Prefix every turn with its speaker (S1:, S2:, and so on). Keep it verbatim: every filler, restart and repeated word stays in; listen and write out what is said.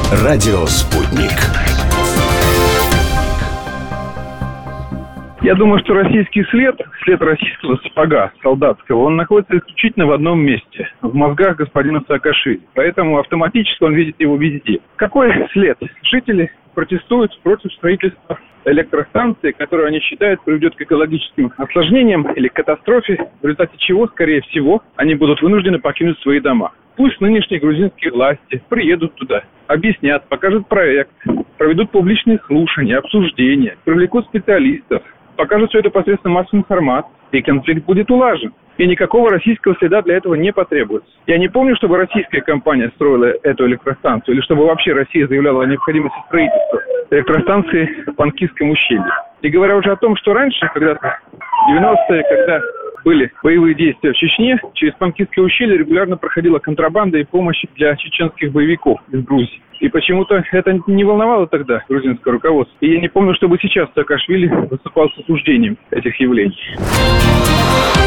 S1: Радио «Спутник».
S2: Я думаю, что российский след, след российского сапога солдатского, он находится исключительно в одном месте, в мозгах господина Саакашвили. Поэтому автоматически он видит его везде. Какой след? Жители протестуют против строительства электростанции, которую они считают приведет к экологическим осложнениям или к катастрофе, в результате чего, скорее всего, они будут вынуждены покинуть свои дома. Пусть нынешние грузинские власти приедут туда, объяснят, покажут проект, проведут публичные слушания, обсуждения, привлекут специалистов, покажут все это посредством массовой информации, и конфликт будет улажен. И никакого российского следа для этого не потребуется. Я не помню, чтобы российская компания строила эту электростанцию, или чтобы вообще Россия заявляла о необходимости строительства электростанции в Панкисском ущелье. И говоря уже о том, что раньше, когда-то, в девяностые, когда были боевые действия в Чечне, через Панкисское ущелье регулярно проходила контрабанда и помощь для чеченских боевиков из Грузии. И почему-то это не волновало тогда грузинское руководство. И я не помню, чтобы сейчас Саакашвили выступал с осуждением этих явлений.